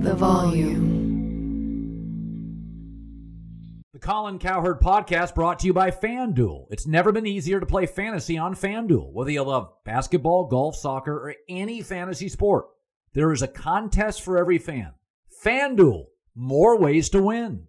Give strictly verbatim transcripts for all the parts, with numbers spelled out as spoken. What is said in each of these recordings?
the volume. The Colin Cowherd Podcast brought to you by FanDuel. It's never been easier to play fantasy on FanDuel. Whether you love basketball, golf, soccer, or any fantasy sport, there is a contest for every fan. FanDuel, more ways to win.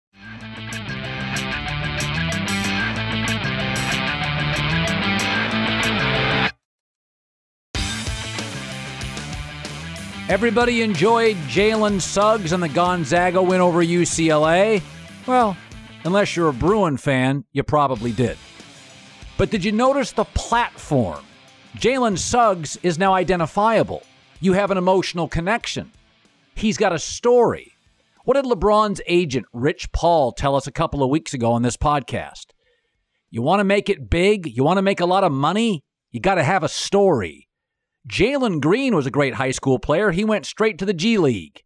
Everybody enjoyed Jalen Suggs and the Gonzaga win over U C L A? Well, unless you're a Bruin fan, you probably did. But did you notice the platform? Jalen Suggs is now identifiable. You have an emotional connection. He's got a story. What did LeBron's agent, Rich Paul, tell us a couple of weeks ago on this podcast? You want to make it big? You want to make a lot of money? You got to have a story. Jalen Green was a great high school player. He went straight to the G League.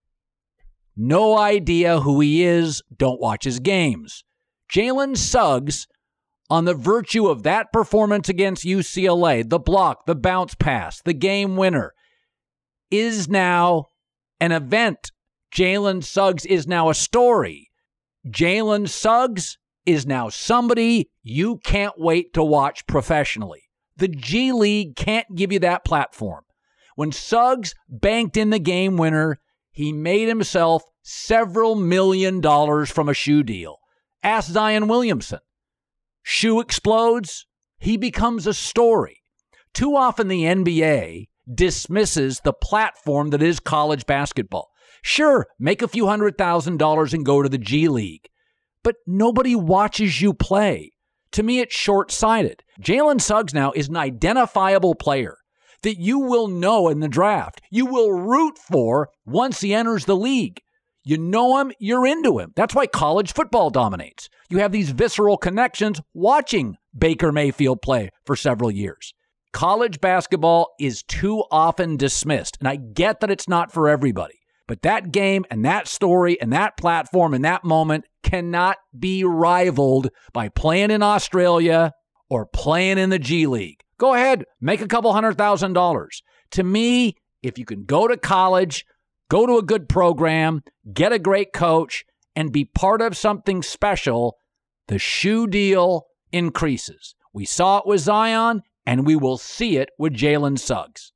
No idea who he is. Don't watch his games. Jalen Suggs, on the virtue of that performance against U C L A, the block, the bounce pass, the game winner, is now an event. Jalen Suggs is now a story. Jalen Suggs is now somebody you can't wait to watch professionally. The G League can't give you that platform. When Suggs banked in the game winner, he made himself several million dollars from a shoe deal. Ask Zion Williamson. Shoe explodes, he becomes a story. Too often the N B A dismisses the platform that is college basketball. Sure, make a few hundred thousand dollars and go to the G League, but nobody watches you play. To me, it's short-sighted. Jalen Suggs now is an identifiable player that you will know in the draft. You will root for once he enters the league. You know him, you're into him. That's why college football dominates. You have these visceral connections watching Baker Mayfield play for several years. College basketball is too often dismissed, and I get that it's not for everybody. But that game and that story and that platform and that moment cannot be rivaled by playing in Australia or playing in the G League. Go ahead, make a couple hundred thousand dollars. To me, if you can go to college, go to a good program, get a great coach, and be part of something special, the shoe deal increases. We saw it with Zion, and we will see it with Jalen Suggs.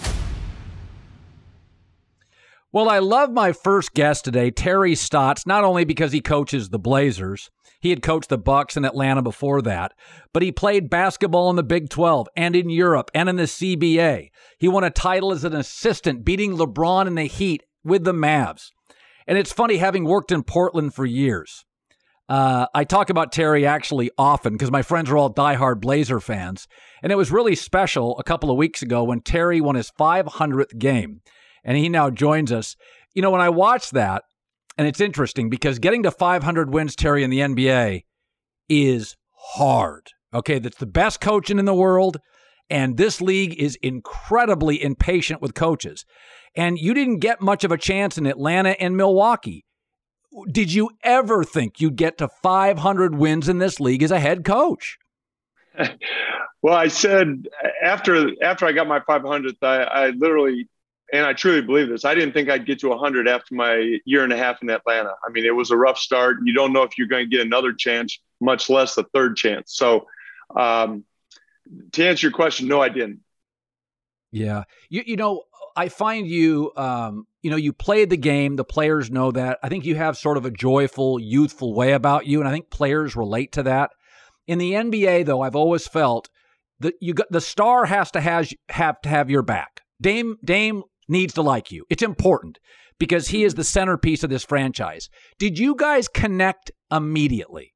Well, I love my first guest today, Terry Stotts, not only because he coaches the Blazers. He had coached the Bucks in Atlanta before that, but he played basketball in the Big twelve and in Europe and in the C B A. He won a title as an assistant, beating LeBron in the Heat with the Mavs. And it's funny, having worked in Portland for years, uh, I talk about Terry actually often because my friends are all diehard Blazer fans. And it was really special a couple of weeks ago when Terry won his five hundredth game. And he now joins us. You know, when I watch that, and it's interesting because getting to five hundred wins, Terry, in the N B A is hard. Okay, that's the best coaching in the world, and this league is incredibly impatient with coaches. And you didn't get much of a chance in Atlanta and Milwaukee. Did you ever think you'd get to five hundred wins in this league as a head coach? Well, I said after after I got my five hundredth, I, I literally, and I truly believe this, I didn't think I'd get to one hundred after my year and a half in Atlanta. I mean, it was a rough start. You don't know if you're going to get another chance, much less a third chance. So um, to answer your question, no, I didn't. Yeah. You, you know, I find you, um, you know, you played the game. The players know that. I think you have sort of a joyful, youthful way about you, and I think players relate to that. In the N B A, though, I've always felt that you got, the star has to has, have to have your back. Dame Dame needs to like you. It's important because he is the centerpiece of this franchise. Did you guys connect immediately?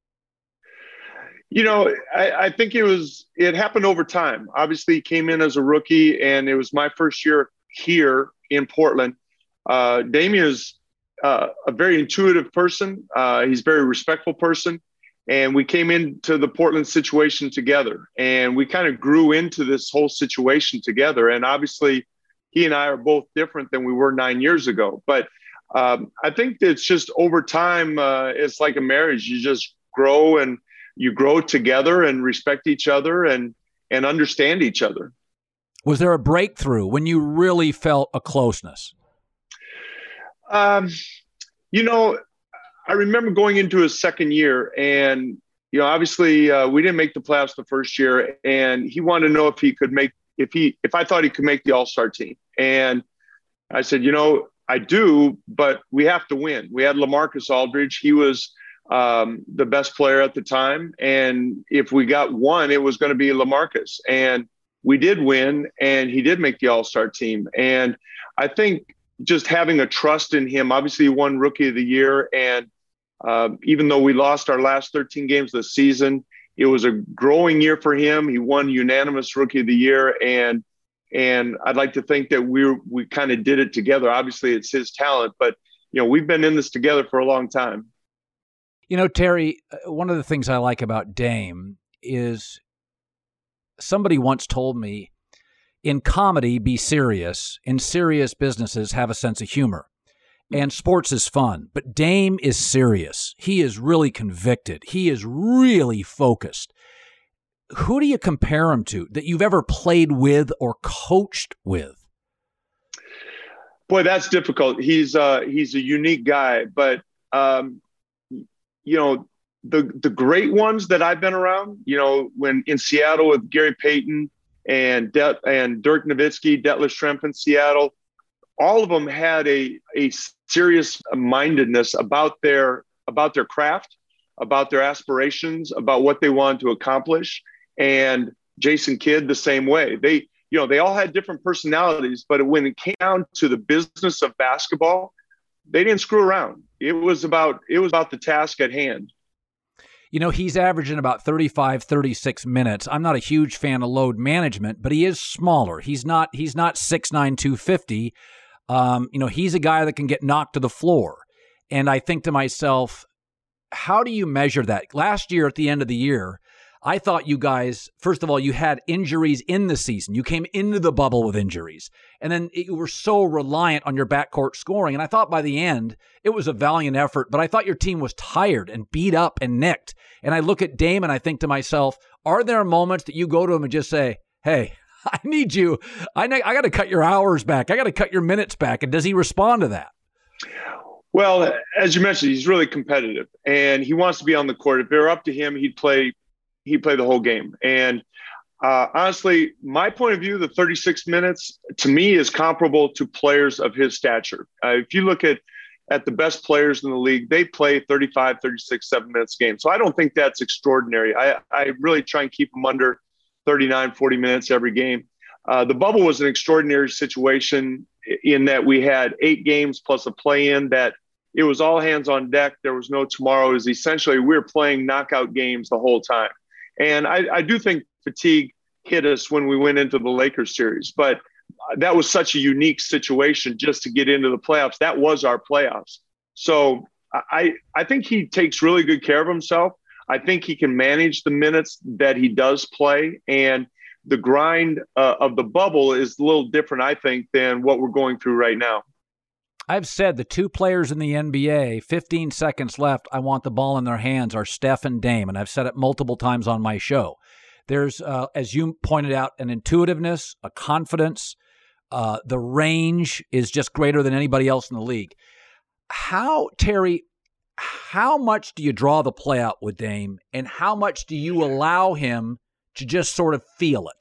You know, I, I think it was, it happened over time. Obviously, he came in as a rookie, and it was my first year here in Portland. Uh, Damian is uh, a very intuitive person. Uh, he's a very respectful person. And we came into the Portland situation together, and we kind of grew into this whole situation together. And obviously, he and I are both different than we were nine years ago. But um, I think it's just over time, uh, it's like a marriage. You just grow, and you grow together and respect each other and and understand each other. Was there a breakthrough when you really felt a closeness? Um, you know, I remember going into his second year, and you know, obviously uh, we didn't make the playoffs the first year, and he wanted to know if he could make if he if I thought he could make the All-Star team, and I said, you know, I do, but we have to win. We had LaMarcus Aldridge; he was um, the best player at the time, and if we got one, it was going to be LaMarcus, and we did win, and he did make the All-Star team, and I think just having a trust in him. Obviously, he won Rookie of the Year, and uh, even though we lost our last thirteen games of the season, it was a growing year for him. He won unanimous Rookie of the Year, and and I'd like to think that we we kind of did it together. Obviously, it's his talent, but you know we've been in this together for a long time. You know, Terry, one of the things I like about Dame is somebody once told me, in comedy, be serious. In serious businesses, have a sense of humor. And sports is fun, but Dame is serious. He is really convicted. He is really focused. Who do you compare him to that you've ever played with or coached with? Boy, that's difficult. He's uh, he's a unique guy, but um, you know the the great ones that I've been around. You know, when in Seattle with Gary Payton and De- and Dirk Nowitzki, Detlef Schrempf in Seattle, all of them had a a serious mindedness about their about their craft, about their aspirations, about what they wanted to accomplish. And Jason Kidd the same way. They, you know, they all had different personalities, but when it came down to the business of basketball, they didn't screw around. It was about it was about the task at hand. You know, he's averaging about thirty-five, thirty-six minutes. I'm not a huge fan of load management, but he is smaller. He's not he's not six nine, two fifty. Um, you know, he's a guy that can get knocked to the floor. And I think to myself, how do you measure that? Last year at the end of the year, I thought you guys, first of all, you had injuries in the season. You came into the bubble with injuries. And then you were so reliant on your backcourt scoring. And I thought by the end, it was a valiant effort. But I thought your team was tired and beat up and nicked. And I look at Dame and I think to myself, are there moments that you go to him and just say, hey, I need you. I, ne- I got to cut your hours back. I got to cut your minutes back. And does he respond to that? Well, as you mentioned, he's really competitive and he wants to be on the court. If it were up to him, he'd play he'd play the whole game. And uh, honestly, my point of view, the thirty-six minutes to me is comparable to players of his stature. Uh, if you look at at the best players in the league, they play thirty-five, thirty-six, seven minutes a game. So I don't think that's extraordinary. I, I really try and keep them under thirty-nine, forty minutes every game. Uh, the bubble was an extraordinary situation in that we had eight games plus a play-in that it was all hands on deck. There was no tomorrow. It was essentially we were playing knockout games the whole time. And I, I do think fatigue hit us when we went into the Lakers series, but that was such a unique situation just to get into the playoffs. That was our playoffs. So I, I think he takes really good care of himself. I think he can manage the minutes that he does play. And the grind uh, of the bubble is a little different, I think, than what we're going through right now. I've said the two players in the N B A, fifteen seconds left, I want the ball in their hands, are Steph and Dame. And I've said it multiple times on my show. There's, uh, as you pointed out, an intuitiveness, a confidence. Uh, the range is just greater than anybody else in the league. How, Terry, how much do you draw the play out with Dame, and how much do you allow him to just sort of feel it?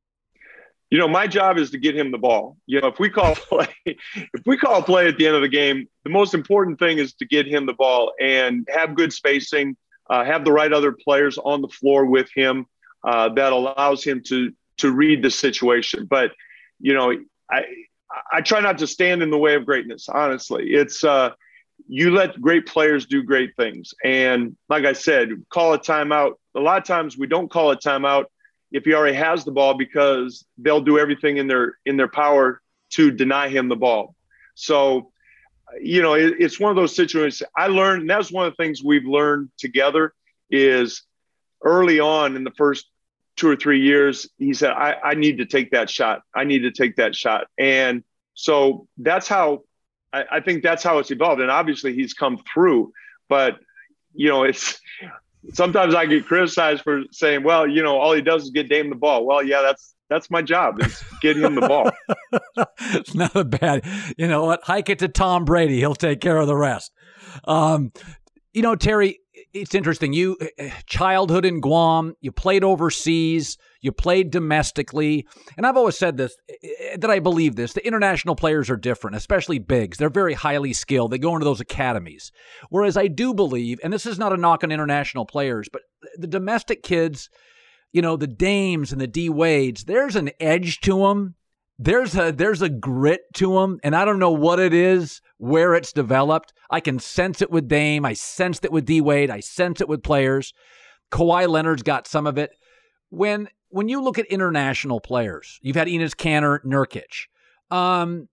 You know, my job is to get him the ball. You know, if we call play, if we call play at the end of the game, the most important thing is to get him the ball and have good spacing, uh, have the right other players on the floor with him uh, that allows him to to read the situation. But you know, I I try not to stand in the way of greatness. Honestly, it's uh, you let great players do great things. And like I said, call a timeout. A lot of times we don't call a timeout if he already has the ball because they'll do everything in their in their power to deny him the ball. So, you know, it, it's one of those situations I learned, and that's one of the things we've learned together is early on in the first two or three years, he said, I, I need to take that shot. I need to take that shot. And so that's how I, I think that's how it's evolved. And obviously he's come through, but you know, it's, sometimes I get criticized for saying, well, you know, all he does is get Dame the ball. Well, yeah, that's That's my job, is get him the ball. It's not a bad, you know what? Hike it to Tom Brady. He'll take care of the rest. Um, you know, Terry, it's interesting. You, childhood in Guam, you played overseas, you played domestically. And I've always said this, that I believe this. The international players are different, especially bigs. They're very highly skilled. They go into those academies. Whereas I do believe, and this is not a knock on international players, but the domestic kids, you know, the Dames and the D Wades, there's an edge to them. There's a there's a grit to them, and I don't know what it is, where it's developed. I can sense it with Dame. I sensed it with D Wade. I sense it with players. Kawhi Leonard's got some of it. When when you look at international players, you've had Enes Kanter, Nurkic. Um,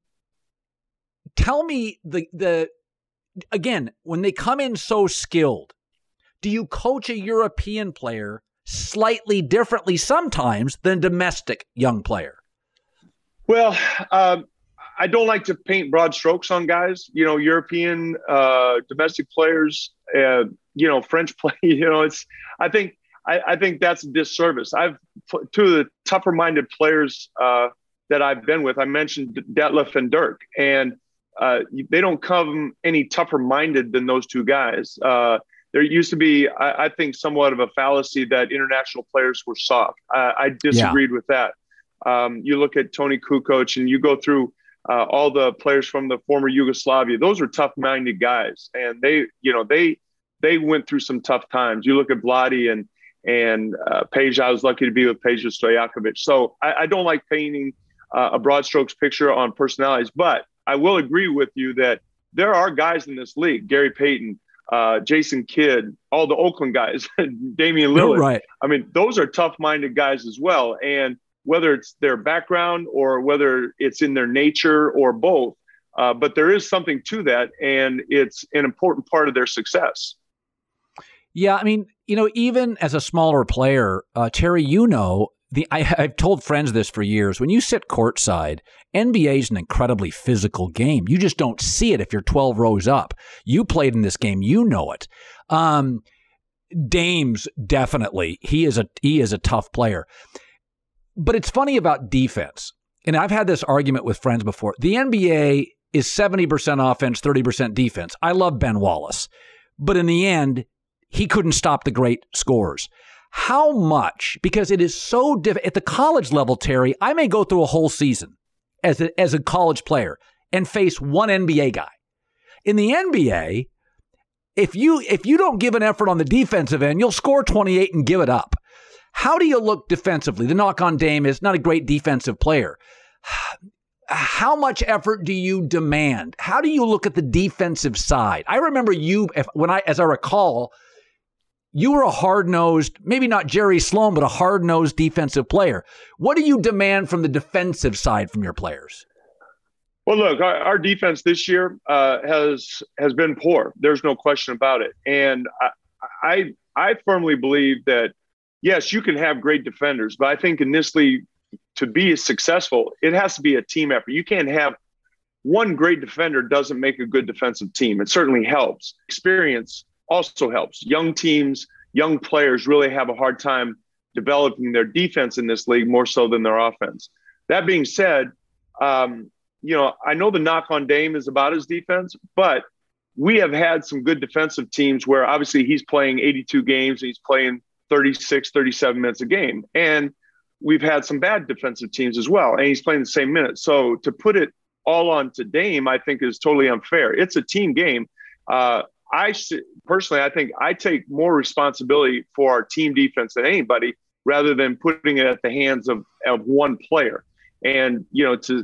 tell me the the again, when they come in so skilled, do you coach a European player slightly differently sometimes than a domestic young player? Well, um, I don't like to paint broad strokes on guys. You know, European, uh, domestic players, uh, you know, French play. You know, it's. I think I, I think that's a disservice. I've two of the tougher-minded players uh, that I've been with. I mentioned Detlef and Dirk, and uh, they don't come any tougher-minded than those two guys. Uh, there used to be, I, I think, somewhat of a fallacy that international players were soft. I, I disagreed yeah. with that. Um, you look at Toni Kukoc and you go through uh, all the players from the former Yugoslavia. Those are tough-minded guys, and they, you know, they they went through some tough times. You look at Vlade and and uh, Peja. I was lucky to be with Peja Stojakovic. So I, I don't like painting uh, a broad strokes picture on personalities, but I will agree with you that there are guys in this league, Gary Payton, uh, Jason Kidd, all the Oakland guys, Damian Lillard. Right. I mean, those are tough-minded guys as well, and whether it's their background or whether it's in their nature or both. Uh, but there is something to that, and it's an important part of their success. Yeah, I mean, you know, even as a smaller player, uh, Terry, you know, the I, I've told friends this for years. When you sit courtside, N B A is an incredibly physical game. You just don't see it if you're twelve rows up. You played in this game, you know it. Um, Dame's definitely, he is a he is a tough player. But it's funny about defense, and I've had this argument with friends before. The N B A is seventy percent offense, thirty percent defense. I love Ben Wallace, but in the end, he couldn't stop the great scorers. How much? Because it is so difficult. At the college level, Terry, I may go through a whole season as a, as a college player and face one N B A guy. In the N B A, if you if you don't give an effort on the defensive end, you'll score twenty-eight and give it up. How do you look defensively? The knock on Dame is not a great defensive player. How much effort do you demand? How do you look at the defensive side? I remember you, if, when I, as I recall, you were a hard-nosed, maybe not Jerry Sloan, but a hard-nosed defensive player. What do you demand from the defensive side from your players? Well, look, our, our defense this year uh, has has been poor. There's no question about it. And I I, I firmly believe that, yes, you can have great defenders, but I think in this league, to be successful, it has to be a team effort. You can't have one great defender doesn't make a good defensive team. It certainly helps. Experience also helps. Young teams, young players really have a hard time developing their defense in this league more so than their offense. That being said, um, you know, I know the knock on Dame is about his defense, but we have had some good defensive teams where obviously he's playing eighty-two games and he's playing thirty-six, thirty-seven minutes a game. And we've had some bad defensive teams as well, and he's playing the same minutes. So to put it all on to Dame, I think is totally unfair. It's a team game. Uh, I personally, I think I take more responsibility for our team defense than anybody, rather than putting it at the hands of, of one player. And, you know, to,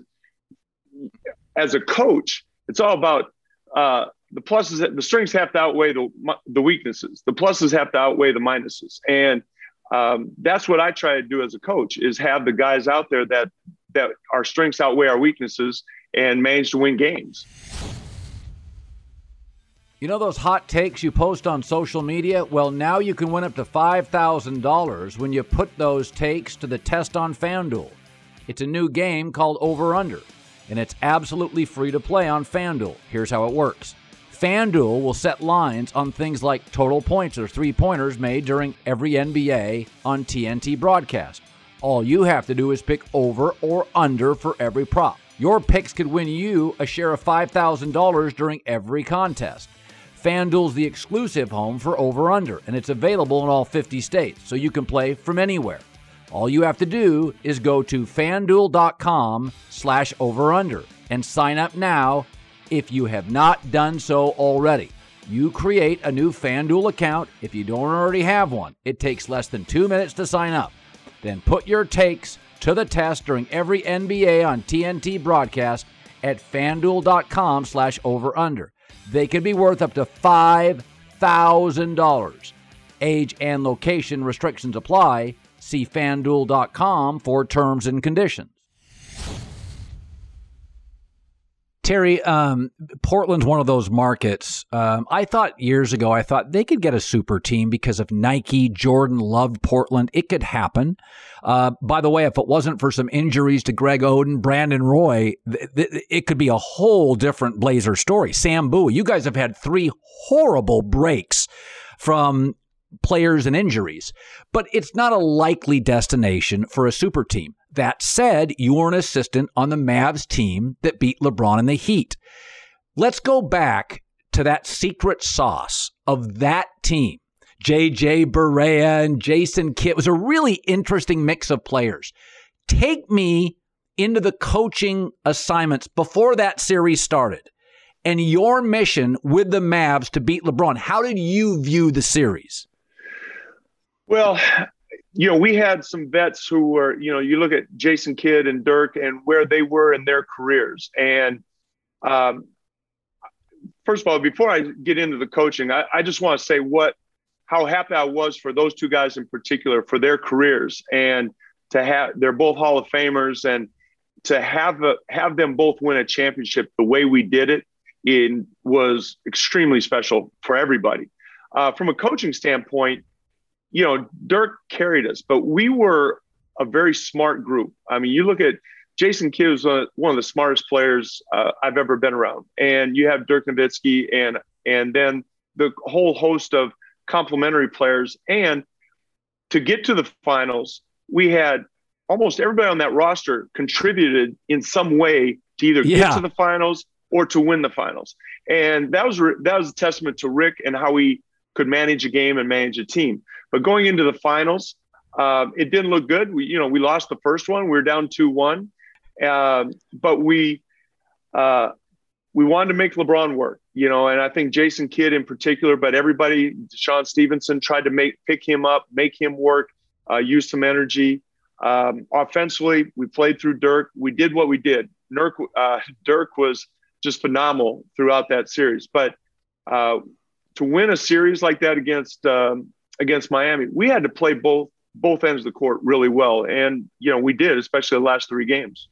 as a coach, it's all about uh, the pluses. The strengths have to outweigh the, the weaknesses. The pluses have to outweigh the minuses. And um, that's what I try to do as a coach, is have the guys out there that, that our strengths outweigh our weaknesses and manage to win games. You know those hot takes you post on social media? Well, now you can win up to five thousand dollars when you put those takes to the test on FanDuel. It's a new game called Over Under, and it's absolutely free to play on FanDuel. Here's how it works. FanDuel will set lines on things like total points or three-pointers made during every N B A on T N T broadcast. All you have to do is pick over or under for every prop. Your picks could win you a share of five thousand dollars during every contest. FanDuel's the exclusive home for over-under, and it's available in all fifty states, so you can play from anywhere. All you have to do is go to FanDuel.com slash over-under and sign up now if you have not done so already. You create a new FanDuel account if you don't already have one. It takes less than two minutes to sign up. Then put your takes to the test during every N B A on T N T broadcast at FanDuel.com slash over-under. They could be worth up to five thousand dollars. Age and location restrictions apply. See FanDuel dot com for terms and conditions. Terry, um, Portland's one of those markets. Um, I thought years ago, I thought they could get a super team because of Nike. Jordan loved Portland. It could happen. Uh, by the way, if it wasn't for some injuries to Greg Oden, Brandon Roy, th- th- it could be a whole different Blazer story. Sam Bowie, you guys have had three horrible breaks from players and injuries, but it's not a likely destination for a super team. That said, you were an assistant on the Mavs team that beat LeBron and the Heat. Let's go back to that secret sauce of that team. J J Barea and Jason Kidd. It was a really interesting mix of players. Take me into the coaching assignments before that series started and your mission with the Mavs to beat LeBron. How did you view the series? Well, you know, we had some vets who were, you know, you look at Jason Kidd and Dirk and where they were in their careers. And um, first of all, before I get into the coaching, I, I just want to say what, how happy I was for those two guys in particular for their careers, and to have, they're both Hall of Famers, and to have a, have them both win a championship the way we did it, it was extremely special for everybody. Uh, from a coaching standpoint, you know, Dirk carried us, but we were a very smart group. I mean, you look at Jason Kidd was one of the smartest players uh, I've ever been around. And you have Dirk Nowitzki and, and then the whole host of complementary players. And to get to the finals, we had almost everybody on that roster contributed in some way to either yeah. get to the finals or to win the finals. And that was, that was a testament to Rick and how he could manage a game and manage a team. But going into the finals, uh, it didn't look good. We, you know, we lost the first one. We were down two one, uh, but we uh, we wanted to make LeBron work. You know, and I think Jason Kidd in particular, but everybody, Sean Stevenson, tried to make pick him up, make him work, uh, use some energy. Um, offensively, we played through Dirk. We did what we did. Dirk, uh, Dirk was just phenomenal throughout that series. But uh, to win a series like that against um, against Miami, we had to play both both ends of the court really well. And, you know, we did, especially the last three games.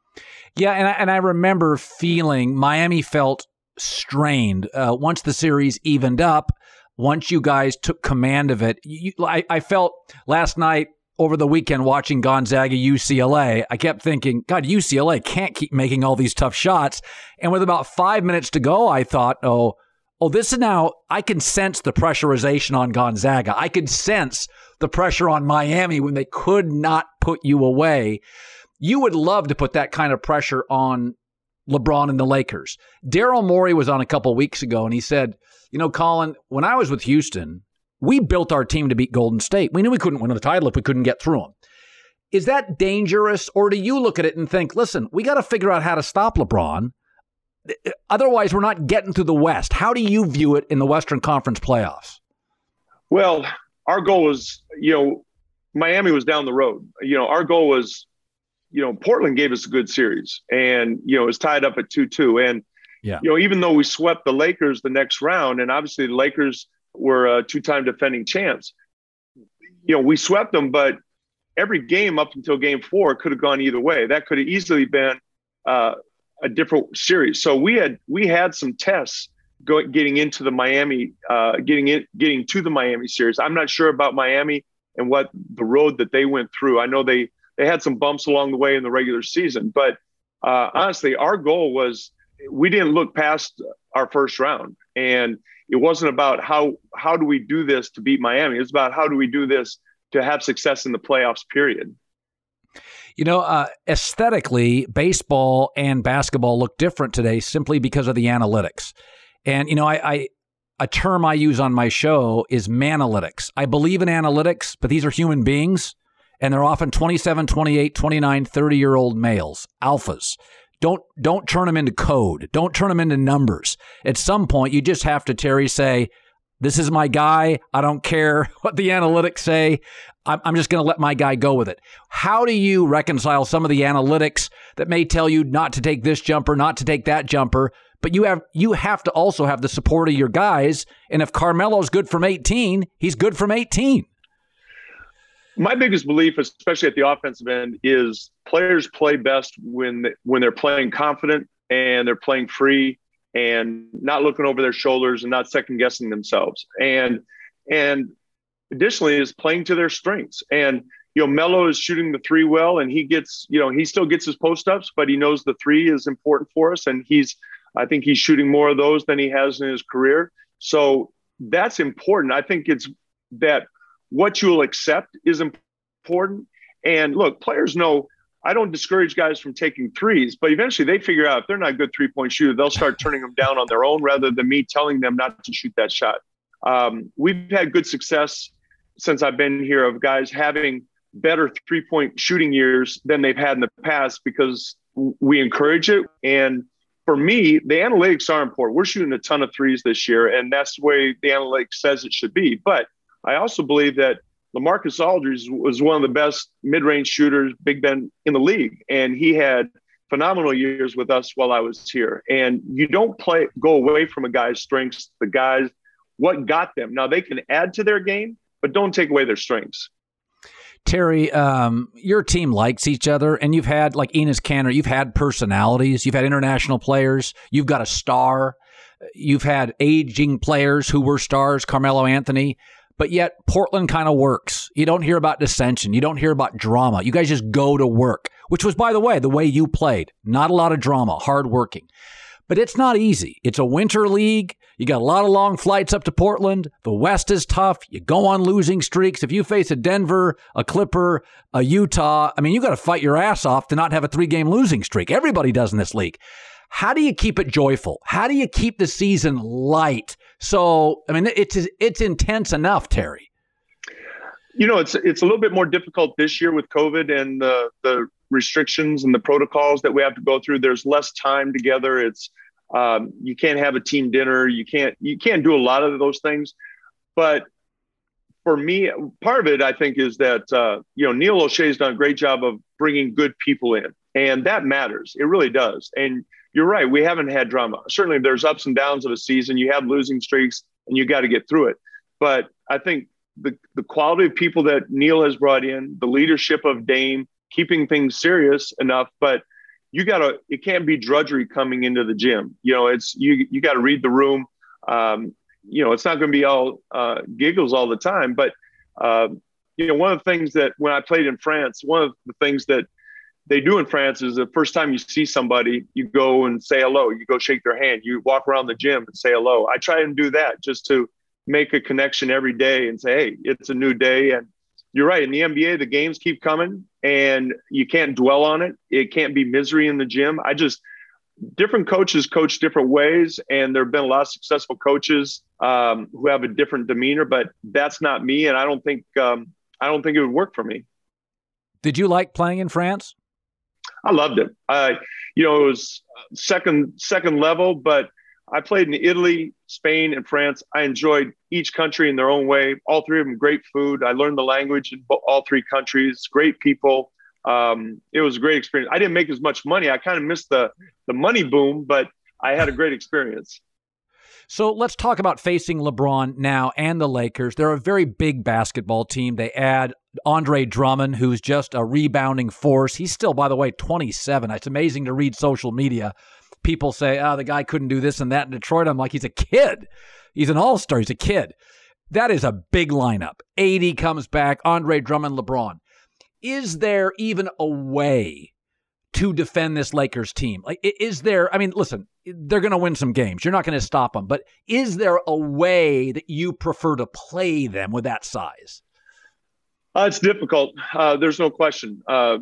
Yeah, and I, and I remember feeling Miami felt strained uh, once the series evened up, once you guys took command of it. You, I, I felt last night over the weekend watching Gonzaga U C L A, I kept thinking, God, U C L A can't keep making all these tough shots. And with about five minutes to go, I thought, oh, Oh, this is now, I can sense the pressurization on Gonzaga. I could sense the pressure on Miami when they could not put you away. You would love to put that kind of pressure on LeBron and the Lakers. Daryl Morey was on a couple weeks ago, and he said, you know, Colin, when I was with Houston, we built our team to beat Golden State. We knew we couldn't win the title if we couldn't get through them. Is that dangerous, or do you look at it and think, listen, we got to figure out how to stop LeBron? Otherwise, we're not getting to the West. How do you view it in the Western Conference playoffs? Well, our goal was, you know, Miami was down the road. You know, our goal was, you know, Portland gave us a good series, and, you know, it was tied up at two two. And, yeah. you know, even though we swept the Lakers the next round, and obviously the Lakers were a two-time defending champs, you know, we swept them, but every game up until game four could have gone either way. That could have easily been uh, a different series. So we had we had some tests going getting into the Miami, uh, getting it getting to the Miami series. I'm not sure about Miami and what the road that they went through. I know they they had some bumps along the way in the regular season, but uh, honestly, our goal was we didn't look past our first round, and it wasn't about how how do we do this to beat Miami. It's about how do we do this to have success in the playoffs. Period. You know, uh, aesthetically, baseball and basketball look different today simply because of the analytics. And, you know, I, I a term I use on my show is manalytics. I believe in analytics, but these are human beings, and they're often twenty-seven, twenty-eight, twenty-nine, thirty-year-old males, alphas. Don't don't turn them into code. Don't turn them into numbers. At some point, you just have to, Terry, say, this is my guy. I don't care what the analytics say. I'm, I'm just going to let my guy go with it. How do you reconcile some of the analytics that may tell you not to take this jumper, not to take that jumper, but you have you have to also have the support of your guys. And if Carmelo's good from eighteen, he's good from eighteen. My biggest belief, especially at the offensive end, is players play best when when they're playing confident and they're playing free and not looking over their shoulders and not second guessing themselves. And and additionally is playing to their strengths. And you know, Melo is shooting the three well, and he gets, you know, he still gets his post ups, but he knows the three is important for us, and he's I think he's shooting more of those than he has in his career. So that's important. I think it's that what you'll accept is important. And look, players know I don't discourage guys from taking threes, but eventually they figure out if they're not a good three-point shooter, they'll start turning them down on their own rather than me telling them not to shoot that shot. Um, we've had good success since I've been here of guys having better three-point shooting years than they've had in the past because we encourage it. And for me, the analytics are important. We're shooting a ton of threes this year, and that's the way the analytics says it should be. But I also believe that LaMarcus Aldridge was one of the best mid-range shooters, Big Ben, in the league, and he had phenomenal years with us while I was here. And you don't play go away from a guy's strengths, the guys, what got them. Now, they can add to their game, but don't take away their strengths. Terry, um, your team likes each other, and you've had, like Enes Kanter, you've had personalities, you've had international players, you've got a star, you've had aging players who were stars, Carmelo Anthony, but yet Portland kind of works. You don't hear about dissension. You don't hear about drama. You guys just go to work, which was, by the way, the way you played. Not a lot of drama, hardworking. But it's not easy. It's a winter league. You got a lot of long flights up to Portland. The West is tough. You go on losing streaks. If you face a Denver, a Clipper, a Utah, I mean, you got to fight your ass off to not have a three-game losing streak. Everybody does in this league. How do you keep it joyful? How do you keep the season light? So, I mean, it's it's intense enough, Terry. You know, it's it's a little bit more difficult this year with COVID and the the restrictions and the protocols that we have to go through. There's less time together. It's um, you can't have a team dinner. You can't you can't do a lot of those things. But for me, part of it, I think, is that uh, you know Neil O'Shea's done a great job of bringing good people in, and that matters. It really does. And you're right. We haven't had drama. Certainly, there's ups and downs of a season. You have losing streaks, and you got to get through it. But I think the the quality of people that Neil has brought in, the leadership of Dame, keeping things serious enough. But you got to. It can't be drudgery coming into the gym. You know, it's you. You got to read the room. Um, you know, it's not going to be all uh, giggles all the time. But uh, you know, one of the things that when I played in France, one of the things that they do in France is the first time you see somebody, you go and say hello. You go shake their hand. You walk around the gym and say hello. I try and do that just to make a connection every day and say, hey, it's a new day. And you're right. In the N B A, the games keep coming and you can't dwell on it. It can't be misery in the gym. I just different coaches coach different ways. And there have been a lot of successful coaches um, who have a different demeanor, but that's not me. And I don't think um, I don't think it would work for me. Did you like playing in France? I loved it. I, you know, it was second second level, but I played in Italy, Spain, and France. I enjoyed each country in their own way. All three of them, great food. I learned the language in all three countries. Great people. Um, it was a great experience. I didn't make as much money. I kind of missed the the money boom, but I had a great experience. So let's talk about facing LeBron now and the Lakers. They're a very big basketball team. They add Andre Drummond, who's just a rebounding force. He's still, by the way, twenty-seven. It's amazing to read social media. People say, oh, the guy couldn't do this and that in Detroit. I'm like, he's a kid. He's an all-star. He's a kid. That is a big lineup. eighty comes back, Andre Drummond, LeBron. Is there even a way to defend this Lakers team? Like, is there, I mean, listen, they're going to win some games. You're not going to stop them. But is there a way that you prefer to play them with that size? Uh, it's difficult. Uh, there's no question. Uh,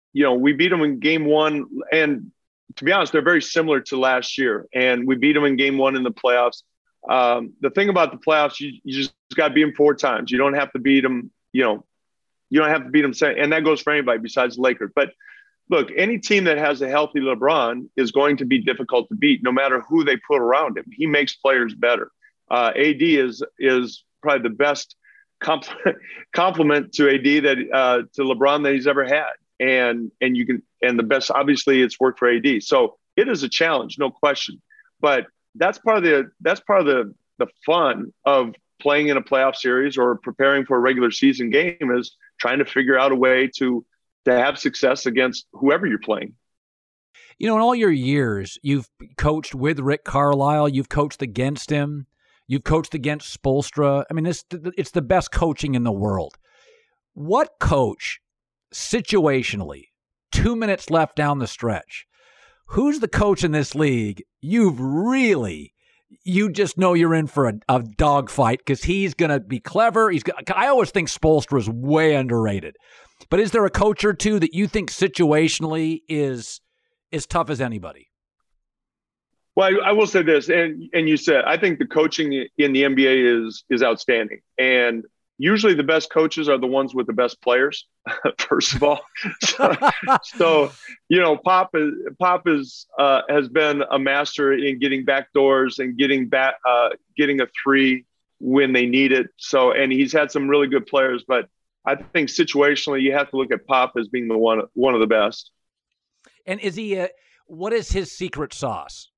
you know, we beat them in game one. And to be honest, they're very similar to last year. And we beat them in game one in the playoffs. Um, the thing about the playoffs, you, you just got to beat them four times. You don't have to beat them, you know, you don't have to beat them. And that goes for anybody besides the Lakers. But look, any team that has a healthy LeBron is going to be difficult to beat, no matter who they put around him. He makes players better. Uh, A D is is probably the best compliment, compliment to A D that uh, to LeBron that he's ever had, and and you can and the best. Obviously, it's worked for A D, so it is a challenge, no question. But that's part of the that's part of the the fun of playing in a playoff series or preparing for a regular season game is trying to figure out a way to to have success against whoever you're playing. You know, in all your years, you've coached with Rick Carlisle, you've coached against him, you've coached against Spoelstra. I mean, it's, it's the best coaching in the world. What coach, situationally, two minutes left down the stretch, who's the coach in this league you've really, you just know you're in for a, a dogfight because he's going to be clever. He's gonna, I always think Spoelstra is way underrated. But is there a coach or two that you think situationally is as tough as anybody? Well, I, I will say this, and and you said, I think the coaching in the N B A is is outstanding. And usually the best coaches are the ones with the best players, first of all. so, so, you know, Pop is Pop is uh, has been a master in getting back doors and getting back, uh, getting a three when they need it. So, and he's had some really good players, but I think situationally, you have to look at Pop as being the one one of the best. And is he? A, what is his secret sauce?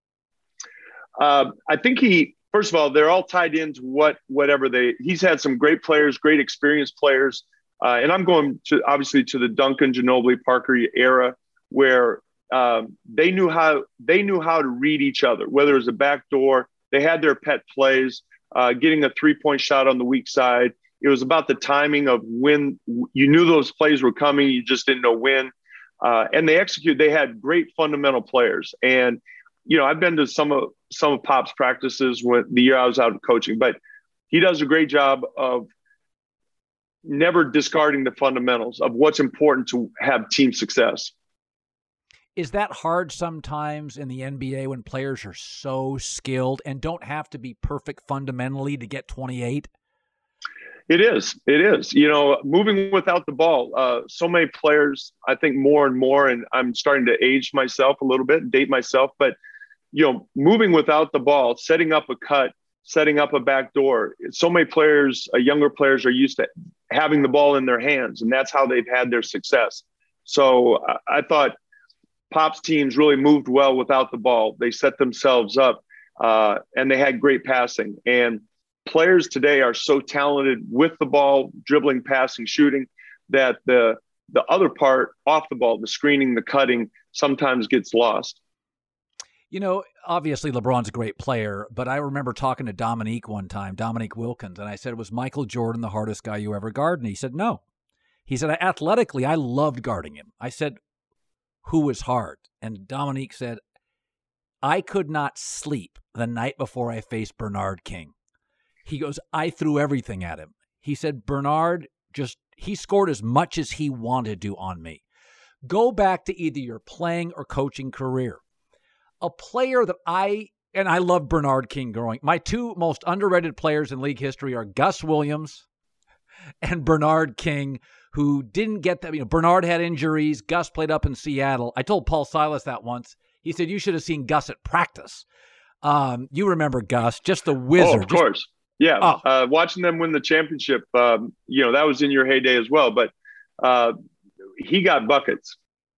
Uh, I think he. First of all, they're all tied into what whatever they. He's had some great players, great experienced players, uh, and I'm going to obviously to the Duncan, Ginobili, Parker era where um, they knew how they knew how to read each other. Whether it was a back door, they had their pet plays, uh, getting a three point shot on the weak side. It was about the timing of when you knew those plays were coming. You just didn't know when. Uh, and they executed. They had great fundamental players. And, you know, I've been to some of some of Pop's practices when the year I was out coaching, but he does a great job of never discarding the fundamentals of what's important to have team success. Is that hard sometimes in the N B A when players are so skilled and don't have to be perfect fundamentally to get twenty-eight? It is. It is. You know, moving without the ball. Uh, so many players, I think more and more, and I'm starting to age myself a little bit, date myself, but, you know, moving without the ball, setting up a cut, setting up a back door. So many players, uh, younger players are used to having the ball in their hands, and that's how they've had their success. So I, I thought Pop's teams really moved well without the ball. They set themselves up, uh, and they had great passing. And players today are so talented with the ball, dribbling, passing, shooting, that the the other part off the ball, the screening, the cutting, sometimes gets lost. You know, obviously LeBron's a great player, but I remember talking to Dominique one time, Dominique Wilkins, and I said, was Michael Jordan the hardest guy you ever guarded? And he said, no. He said, athletically, I loved guarding him. I said, who was hard? And Dominique said, I could not sleep the night before I faced Bernard King. He goes, I threw everything at him. He said, Bernard just, he scored as much as he wanted to on me. Go back to either your playing or coaching career. A player that I, and I love Bernard King growing, my two most underrated players in league history are Gus Williams and Bernard King, who didn't get that. You know, Bernard had injuries. Gus played up in Seattle. I told Paul Silas that once. He said, you should have seen Gus at practice. Um, you remember Gus, just the wizard. Oh, of course. Just, Yeah, oh. uh, watching them win the championship, um, you know, that was in your heyday as well. But uh, he got buckets.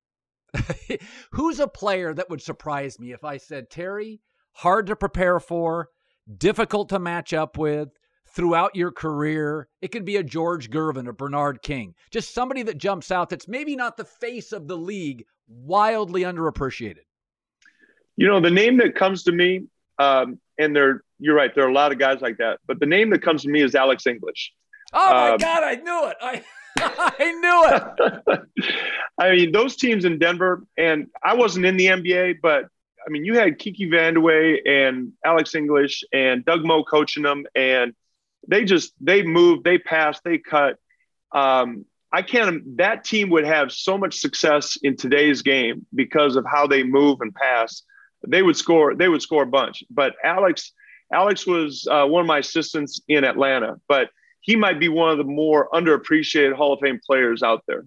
Who's a player that would surprise me if I said, Terry, hard to prepare for, difficult to match up with throughout your career? It could be a George Gervin or Bernard King. Just somebody that jumps out that's maybe not the face of the league, wildly underappreciated. You know, the name that comes to me, um, and there, you're right, there are a lot of guys like that, but the name that comes to me is Alex English. Oh, my um, God, I knew it. I I knew it. I mean, those teams in Denver, and I wasn't in the N B A, but, I mean, you had Kiki Vandeweghe and Alex English and Doug Moe coaching them, and they just – they moved, they passed, they cut. Um, I can't, that team would have so much success in today's game because of how they move and pass. They would score, they would score a bunch. But Alex, Alex was uh, one of my assistants in Atlanta, but he might be one of the more underappreciated Hall of Fame players out there.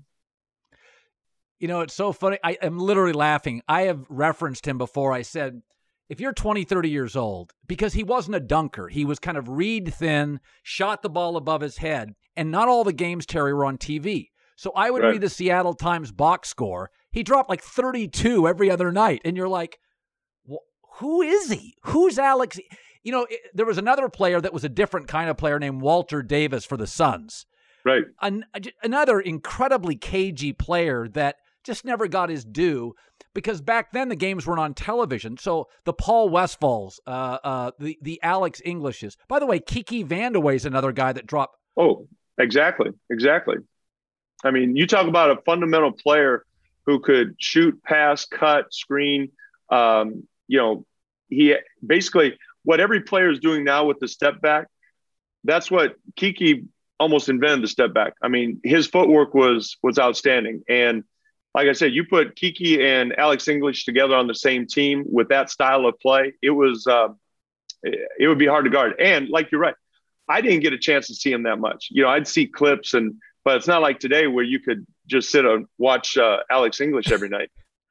You know, it's so funny. I am literally laughing. I have referenced him before. I said, if you're twenty, thirty years old, because he wasn't a dunker, he was kind of reed thin, shot the ball above his head. And not all the games, Terry, were on T V. So I would right. read the Seattle Times box score. He dropped like thirty-two every other night. And you're like, well, who is he? Who's Alex? You know, it, there was another player that was a different kind of player named Walter Davis for the Suns. Right. An, another incredibly cagey player that just never got his due because back then the games weren't on television. So the Paul Westphals, uh, uh, the, the Alex Englishes. By the way, Kiki Vandeweghe is another guy that dropped. Oh, exactly. Exactly. I mean, you talk about a fundamental player who could shoot, pass, cut, screen. Um, you know, he basically what every player is doing now with the step back. That's what Kiki almost invented, the step back. I mean, his footwork was was outstanding. And like I said, you put Kiki and Alex English together on the same team with that style of play, it was uh, it would be hard to guard. And like you're right, I didn't get a chance to see him that much. You know, I'd see clips, and but it's not like today where you could just sit and watch uh, Alex English every night.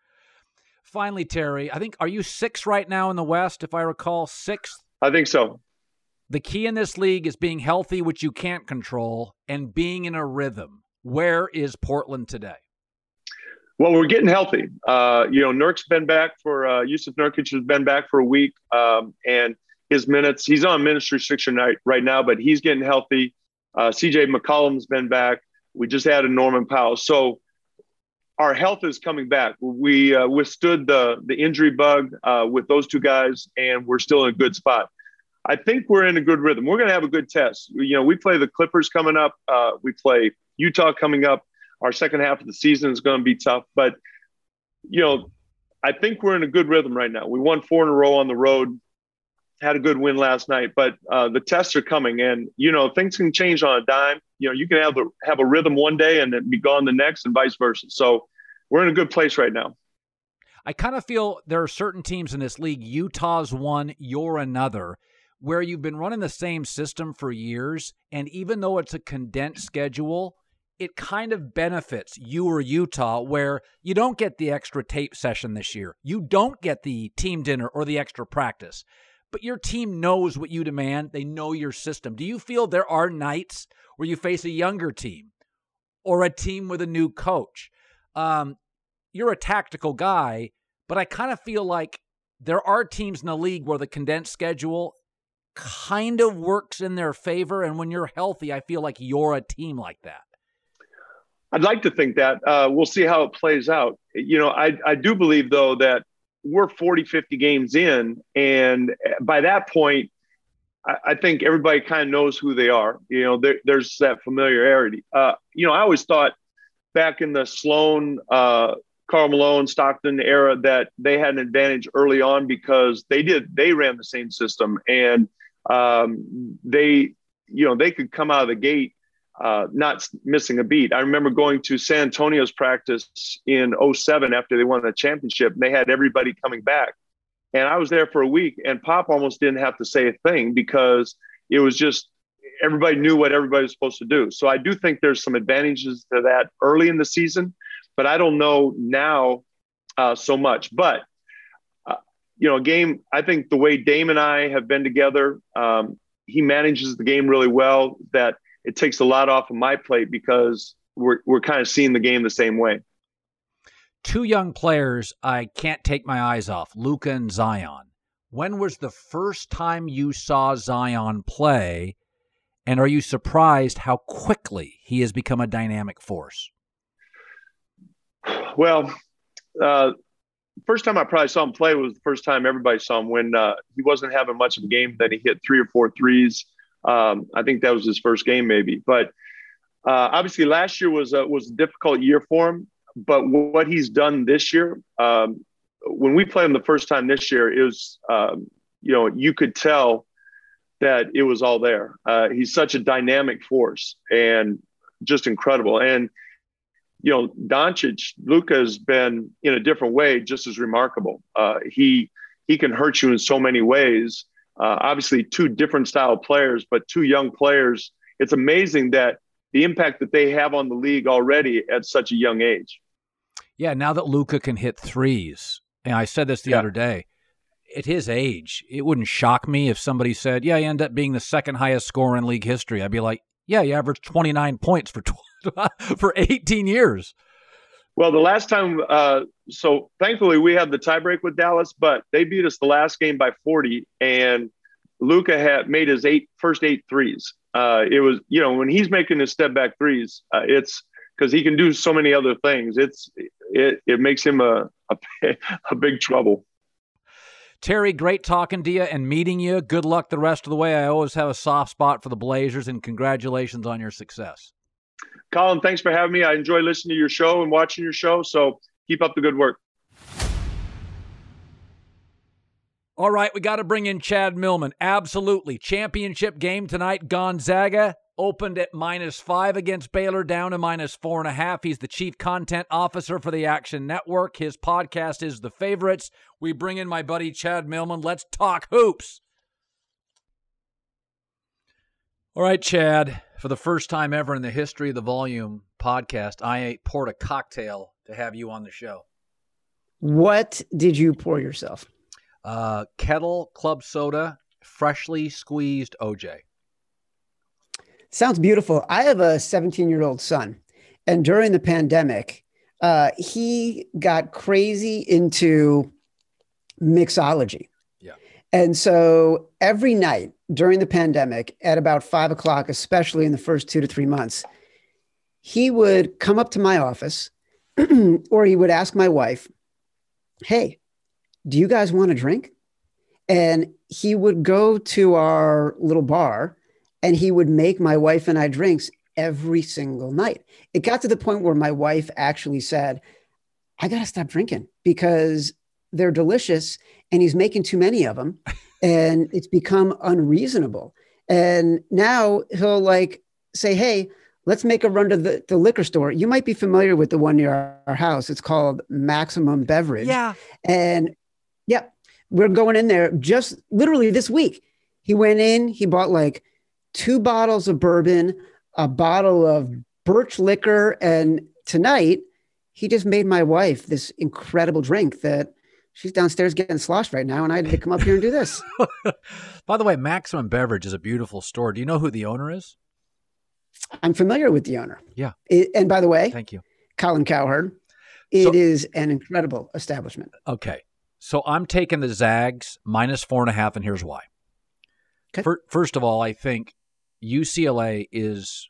Finally, Terry, I think, are you sixth right now in the West, if I recall? Sixth? I think so. The key in this league is being healthy, which you can't control, and being in a rhythm. Where is Portland today? Well, we're getting healthy. Uh, you know, Nurk's been back for uh, – Jusuf Nurkic has been back for a week, um, and his minutes – he's on minutes restriction right, right now, but he's getting healthy. Uh, C J McCollum's been back. We just added Norman Powell. So our health is coming back. We uh, withstood the the injury bug uh, with those two guys, and we're still in a good spot. I think we're in a good rhythm. We're going to have a good test. You know, we play the Clippers coming up. Uh, we play Utah coming up. Our second half of the season is going to be tough. But, you know, I think we're in a good rhythm right now. We won four in a row on the road. Had a good win last night, but uh, the tests are coming, and you know things can change on a dime. You know, you can have a have a rhythm one day and then be gone the next, and vice versa. So we're in a good place right now. I kind of feel there are certain teams in this league. Utah's one, you're another, where you've been running the same system for years, and even though it's a condensed schedule, it kind of benefits you or Utah, where you don't get the extra tape session this year, you don't get the team dinner or the extra practice. But your team knows what you demand. They know your system. Do you feel there are nights where you face a younger team or a team with a new coach? Um, you're a tactical guy, but I kind of feel like there are teams in the league where the condensed schedule kind of works in their favor. And when you're healthy, I feel like you're a team like that. I'd like to think that. Uh, we'll see how it plays out. You know, I, I do believe, though, that we're forty, fifty games in. And by that point, I, I think everybody kind of knows who they are. You know, there, there's that familiarity. Uh, you know, I always thought back in the Sloan, uh, Karl Malone, Stockton era that they had an advantage early on because they did, they ran the same system, and um, they, you know, they could come out of the gate Uh, not missing a beat. I remember going to San Antonio's practice in oh seven after they won the championship, and they had everybody coming back. And I was there for a week, and Pop almost didn't have to say a thing because it was just everybody knew what everybody was supposed to do. So I do think there's some advantages to that early in the season, but I don't know now uh, so much. But, uh, you know, a game, I think the way Dame and I have been together, um, he manages the game really well, that it takes a lot off of my plate because we're we're kind of seeing the game the same way. Two young players I can't take my eyes off, Luka and Zion. When was the first time you saw Zion play, and are you surprised how quickly he has become a dynamic force? Well, uh, first time I probably saw him play was the first time everybody saw him when uh, he wasn't having much of a game. Then he hit three or four threes. Um, I think that was his first game maybe. But uh, obviously last year was a, was a difficult year for him. But what he's done this year, um, when we played him the first time this year, it was, um, you know, you could tell that it was all there. Uh, he's such a dynamic force and just incredible. And you know, Doncic, Luka has been in a different way just as remarkable. Uh, he he can hurt you in so many ways. Uh, obviously, two different style players, but two young players. It's amazing that the impact that they have on the league already at such a young age. Yeah, now that Luka can hit threes, and I said this the yeah. other day, at his age, it wouldn't shock me if somebody said, yeah, you end up being the second highest scorer in league history. I'd be like, yeah, you averaged twenty-nine points for for eighteen years. Well, the last time, uh, so thankfully we had the tiebreak with Dallas, but they beat us the last game by forty, and Luka had made his eight first eight threes. Uh, it was, you know, when he's making his step back threes, uh, it's because he can do so many other things. It's it it makes him a a, a big trouble. Terry, great talking to you and meeting you. Good luck the rest of the way. I always have a soft spot for the Blazers, and congratulations on your success. Colin, thanks for having me. I enjoy listening to your show and watching your show, so keep up the good work. All right, we got to bring in Chad Millman. Absolutely. Championship game tonight. Gonzaga opened at minus five against Baylor, down to minus four and a half. He's the chief content officer for the Action Network. His podcast is The Favorites. We bring in my buddy Chad Millman. Let's talk hoops. All right, Chad, for the first time ever in the history of the Volume podcast, I poured a cocktail to have you on the show. What did you pour yourself? Uh, Kettle Club Soda, freshly squeezed O J. Sounds beautiful. I have a seventeen-year-old son, and during the pandemic, uh, he got crazy into mixology. Yeah. And so every night during the pandemic at about five o'clock, especially in the first two to three months, he would come up to my office or he would ask my wife, hey, do you guys want a drink? And he would go to our little bar and he would make my wife and I drinks every single night. It got to the point where my wife actually said, I got to stop drinking because they're delicious and he's making too many of them and it's become unreasonable. And now he'll like say, hey, let's make a run to the, the liquor store. You might be familiar with the one near our, our house. It's called Maximum Beverage. Yeah. And yeah, we're going in there just literally this week. He went in, he bought like two bottles of bourbon, a bottle of birch liquor. And tonight he just made my wife this incredible drink that she's downstairs getting sloshed right now. And I had to come up here and do this. By the way, Maximum Beverage is a beautiful store. Do you know who the owner is? I'm familiar with the owner. Yeah. It, and by the way, thank you, Colin Cowherd. It so, is an incredible establishment. Okay. So I'm taking the Zags minus four and a half, and here's why. Okay. For, first of all, I think U C L A is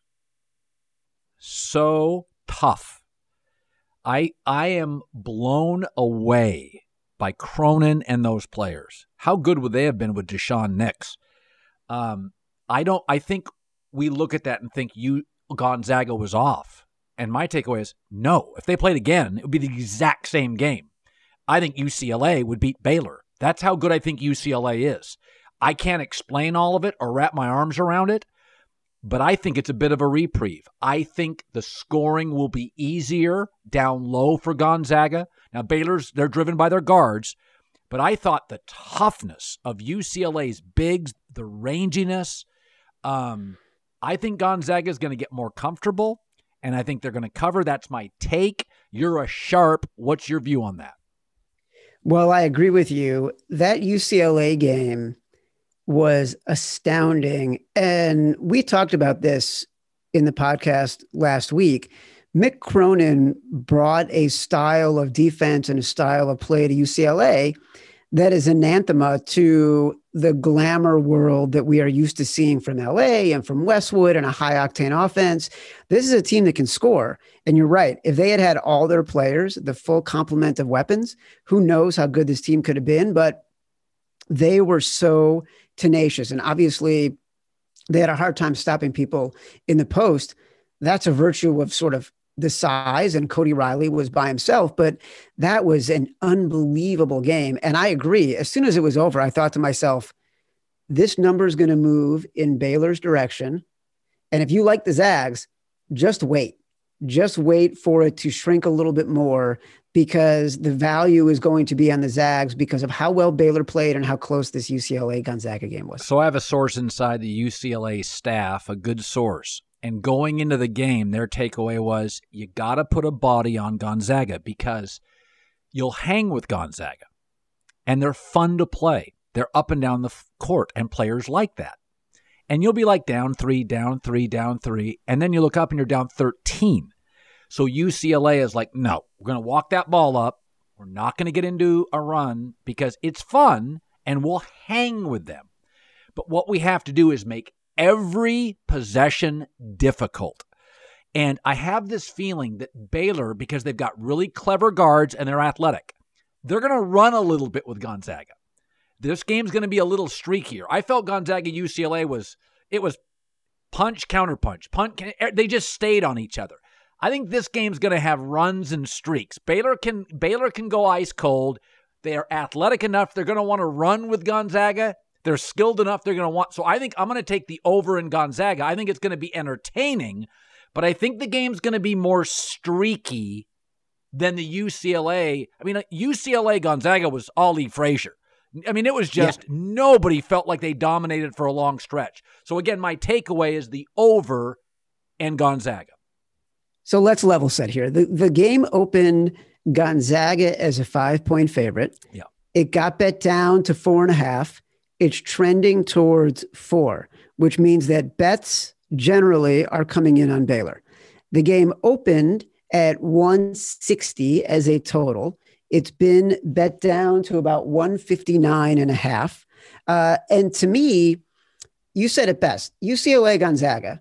so tough. I I am blown away by Cronin and those players. How good would they have been with Deshaun Nix? Um, I don't. I think we look at that and think you Gonzaga was off. And my takeaway is no. If they played again, it would be the exact same game. I think U C L A would beat Baylor. That's how good I think U C L A is. I can't explain all of it or wrap my arms around it, but I think it's a bit of a reprieve. I think the scoring will be easier down low for Gonzaga. Now, Baylor's, they're driven by their guards, but I thought the toughness of U C L A's bigs, the ranginess, um, I think Gonzaga is going to get more comfortable, and I think they're going to cover. That's my take. You're a sharp. What's your view on that? Well, I agree with you. That U C L A game was astounding. And we talked about this in the podcast last week. Mick Cronin brought a style of defense and a style of play to U C L A that is anathema to the glamour world that we are used to seeing from L A and from Westwood and a high octane offense. This is a team that can score. And you're right. If they had had all their players, the full complement of weapons, who knows how good this team could have been, but they were so tenacious. And obviously they had a hard time stopping people in the post. That's a virtue of sort of the size, and Cody Riley was by himself, but that was an unbelievable game. And I agree. As soon as it was over, I thought to myself, this number is going to move in Baylor's direction. And if you like the Zags, just wait, Just wait for it to shrink a little bit more, because the value is going to be on the Zags because of how well Baylor played and how close this U C L A Gonzaga game was. So I have a source inside the U C L A staff, a good source. And going into the game, their takeaway was, you got to put a body on Gonzaga because you'll hang with Gonzaga. And they're fun to play. They're up and down the court, and players like that. And you'll be like down three, down three, down three, and then you look up and you're down thirteen. So U C L A is like, no, we're going to walk that ball up. We're not going to get into a run because it's fun, and we'll hang with them. But what we have to do is make every possession difficult. And I have this feeling that Baylor, because they've got really clever guards and they're athletic, they're going to run a little bit with Gonzaga. This game's going to be a little streakier. I felt Gonzaga U C L A was, it was punch, counterpunch. Punch, they just stayed on each other. I think this game's going to have runs and streaks. Baylor can Baylor can go ice cold. They are athletic enough. They're going to want to run with Gonzaga. They're skilled enough. They're going to want. So I think I'm going to take the over in Gonzaga. I think it's going to be entertaining, but I think the game's going to be more streaky than the U C L A. I mean, U C L A Gonzaga was Ali Frazier. I mean, it was just yeah. Nobody felt like they dominated for a long stretch. So again, my takeaway is the over and Gonzaga. So let's level set here. The the game opened Gonzaga as a five-point favorite. Yeah. It got bet down to four and a half. It's trending towards four, which means that bets generally are coming in on Baylor. The game opened at one sixty as a total. It's been bet down to about one fifty-nine and a half. Uh, and to me, you said it best. U C L A Gonzaga